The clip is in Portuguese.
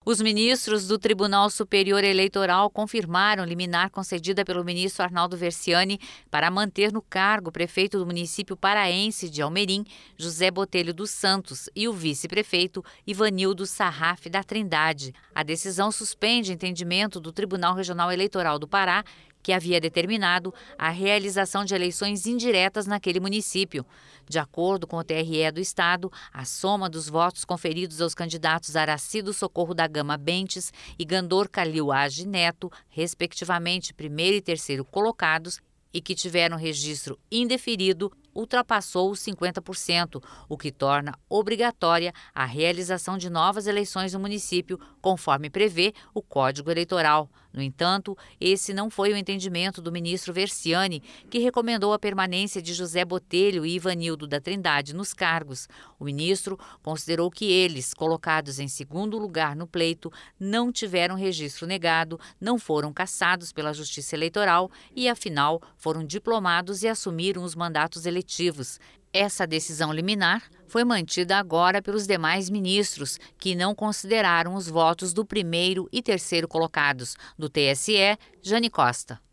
Os ministros do Tribunal Superior Eleitoral confirmaram liminar concedida pelo ministro Arnaldo Versiani para manter no cargo o prefeito do município paraense de Almerim, José Botelho dos Santos, e o vice-prefeito Ivanildo Sarraf da Trindade. A decisão suspende entendimento do Tribunal Regional Eleitoral do Pará, que havia determinado a realização de eleições indiretas naquele município. De acordo com o TRE do Estado, a soma dos votos conferidos aos candidatos Aracido Socorro da Gama Bentes e Gandor Calil Age Neto, respectivamente primeiro e terceiro colocados, e que tiveram registro indeferido, ultrapassou os 50%, o que torna obrigatória a realização de novas eleições no município, conforme prevê o Código Eleitoral. No entanto, esse não foi o entendimento do ministro Versiani, que recomendou a permanência de José Botelho e Ivanildo da Trindade nos cargos. O ministro considerou que eles, colocados em segundo lugar no pleito, não tiveram registro negado, não foram cassados pela Justiça Eleitoral e, afinal, foram diplomados e assumiram os mandatos eletivos. Essa decisão liminar foi mantida agora pelos demais ministros, que não consideraram os votos do primeiro e terceiro colocados. Do TSE, Jane Costa.